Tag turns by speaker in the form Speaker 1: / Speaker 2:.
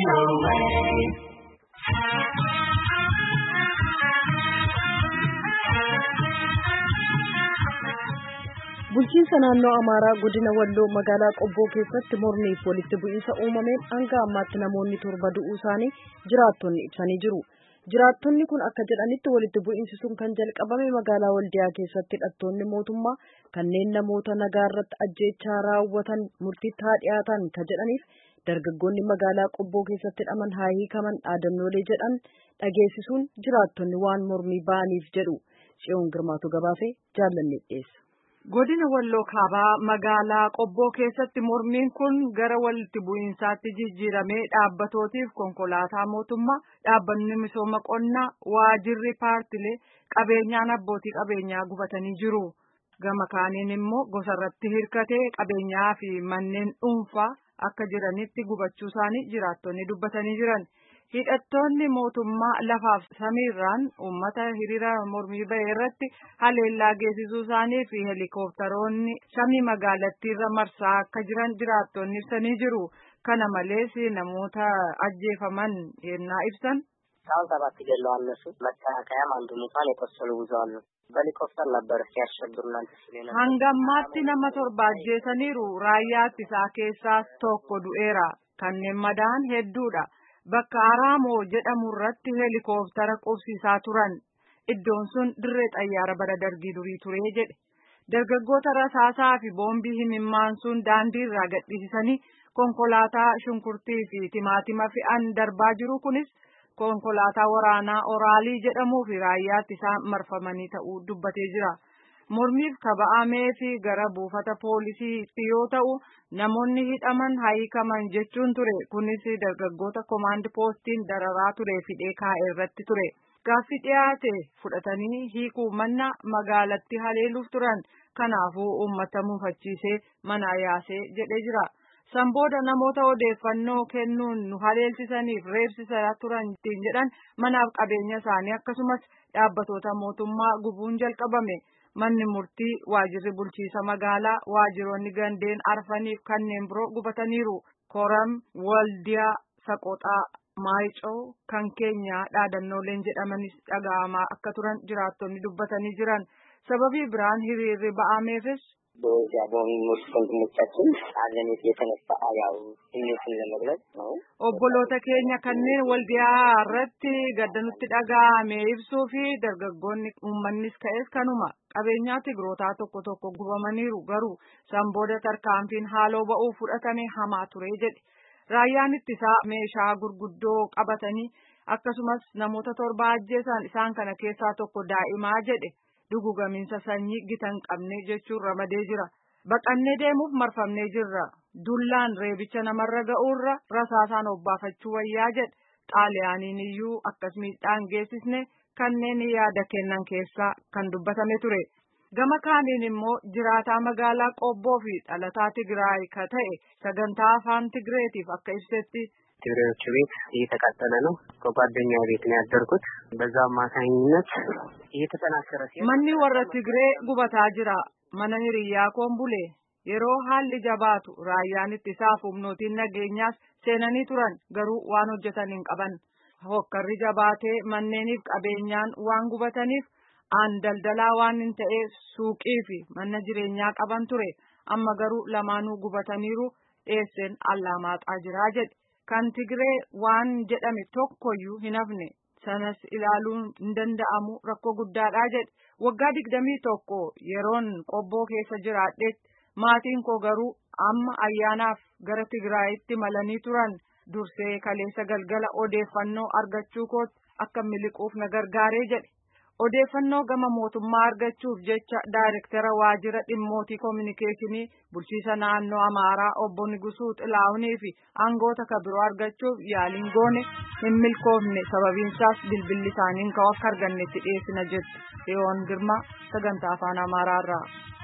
Speaker 1: Bulchiinsa naannoo Amaaraa godina Walloo magaalaa Qobboo keessatti mormiif walitti bu'iinsa uumameen hanga ammaatti namoonni 7 du'uu isaanii jiraattonni ibsanii jiru. Jiraattonni kun akka jedhanitti walitti bu'iinsi sun kan jalqabame magaalaa Waldiyaa keessatti hidhattoonni mootummaa kanneen namoota nagaa irratti ajjeechaa raawwatan murtiitti haa dhiyaatan ka jedhaniif dargaggoonni magaalaa Qobboo keessatti hidhaman haa hiikaman dhaadannoolee jedhan dhageessisuun jiraattonni waan mormii ba'aniif jedhu. Tsiyoon Girmaatu gabaasee jaallanne dhiyeessa.
Speaker 2: Godina Walloo Kaabaa magaalaa Qobboo keessatti mormiin kun gara walitti bu'iinsaatti jijjiiramee dhaabbatootiif konkolaataa mootummaa, dhaabbanni misooma qonnaa, waajirri paartilee qabeenyaan abbootii qabeenyaa gubatanii jiru. Gama kaaniin immoo gosarratti hirkatee qabeenyaa fi manneen dhuunfaa akka jiranitti gubachuu isaanii jiraattonni dubbatanii jiran. Hidhattoonni mootummaa lafaaf samiirraan uummata hiriira mormii ba'e irratti haleellaa geessisuu isaanii fi helikoophtaroonni samii magaalattiirra marsaa akka jiran jiraattonni ibsanii jiru. Kana malees namoota ajjeefaman yennaa ibsan.
Speaker 3: Saawwan sabaatti ገለዋል እነሱ መከላከያም አንዱ ሙታን የቆሰሉ ብዙ አሉ. በሄሊኮፕተር ነበር ሲያሸብሩ እናንተ ሲለና
Speaker 2: hangammaatti nama 7 ajjeesaniiru raayyaa ittisaa keessaas tokko du'eera kanneen madaan hedduudha. Bakka Araamoo jedhamu irratti helikooftara qubsiisaa turan. Iddoon sun dirree xayyaara bara dargii durii ture jedhe. Dargaggoota rasaasaa fi boombii himimmaan sun daandii irraa gadhiisanii konkolaataa shunkurtii fi timaatima fe'an darbaa jiru kunis konkolaataa waraanaa oraalii jedhamuu fi raayyaa ittisaa marfamanii ta'uu dubbatee jira. Mormiif kaba'amee fi gara buufata poolisiitti yoo ta'u namoonni hidhaman hiikaman jechuun ture. Kunis dargaggoota komaand poostiin dararaa ture fidee kaa'e irratti ture. Gaaffii dhiyaate fudhatanii hiikuu manna magaalatti haleeluuf turan. Kanaafuu uummata muufachiisee mana yaasee jedhee jira. Sanbooda namoota odeeffannoo kennuun nu haleelsisaniif reebsisaa turan jedhan manaaf qabeenya isaanii akkasumas dhaabbatoota mootummaa gubuun jalqabame. Manni murtii, waajirri bulchiisa magaalaa, waajiroonni gandeen arfaniif kanneen biroo gubataniiru. Koram, Waldiyaa, Saqoxaa, Maayicoo, kan keenya dhaadannooleen jedhamanis dhaga'amaa akka turan jiraattonni dubbatanii jiran. Sababii biraan hiriirri ba'ameefis obboloota keenya kanneen Waldiyaa irratti gaddanutti dhaga'ame ibsuu fi dargaggoonni uummannis ka'es kanuma. Qabeenyaa Tigrootaa tokko gubamaniiru garuu sanbooda tarkaanfiin haaloo ba'uu fudhatame hamaa ture jedhe. Raayyaan ittisaa meeshaa gurguddoo qabatanii akkasumas namoota 7 ajjeesan isaan kana keessaa tokko daa'imaa jedhe. Dugugamiinsa sanyii gitan qabne jechuun ramadee jira. Baqannee deemuuf marfamnee jirra. Dullaan reebicha namarra ga'uurra rasaasaan obbaafachuu wayyaa jedhe. Xaaliyaaniin iyyuu akkas miidhaan geessisne kanneen yaada kennan keessaa kan dubbatame ture. Gama kaaniin immoo jiraataa magaalaa Qobboo fi dhalataa Tigraay ka ta'e sagantaa afaan Tigreetiif akka ibsetti.
Speaker 3: ትግሬዎች ቤት እየተቃጠለ ነው። ከጓደኛዬ ቤት ነው ያደርኩት። በዛ አማካኝነት እየተጠናከረ ሲሆን
Speaker 2: manni warra Tigree gubataa jira. Mana hiriyaa koombulee yeroo haalli jabaatu raayyaan ittisaaf humnootiin nageenyaas seenanii turan garuu waan hojjetan hin qaban. Hokkarri jabaatee manneeniif qabeenyaan waan gubataniif aan daldalaa waan hin ta'e suuqii fi mana jireenyaa qaban ture. Amma garuu lamaanuu gubataniiru dheesseen allamaaxaa jira jedhe. Kan Tigree waan jedhame tokkoyyuu hin hafne sanas ilaaluun hin danda'amu rakkoo guddaadha jedhe. Waggaa 21 yeroon Qobboo keessa jiraadhetti maatiin koo garuu amma ayyaanaaf gara Tigraayitti malanii turan. Dursee kaleessa galgala odeeffannoo argachuu kooti akka miliquuf na gargaaree jedhe. Odeeffannoo gama mootummaa argachuuf jecha daayirektara waajjira dhimmootii koominikeeshinii bulchiisa naannoo Amaaraa obbo Nigusuu Xilaahunii fi aangoota kabiroo argachuuf yaaliin goone hin milkoofne sababiin isaas bilbilli isaaniin ka'u akka argannetti dhiyeessina jettu. Tsiyoon Girmaa sagantaa afaan Amaaraarraa.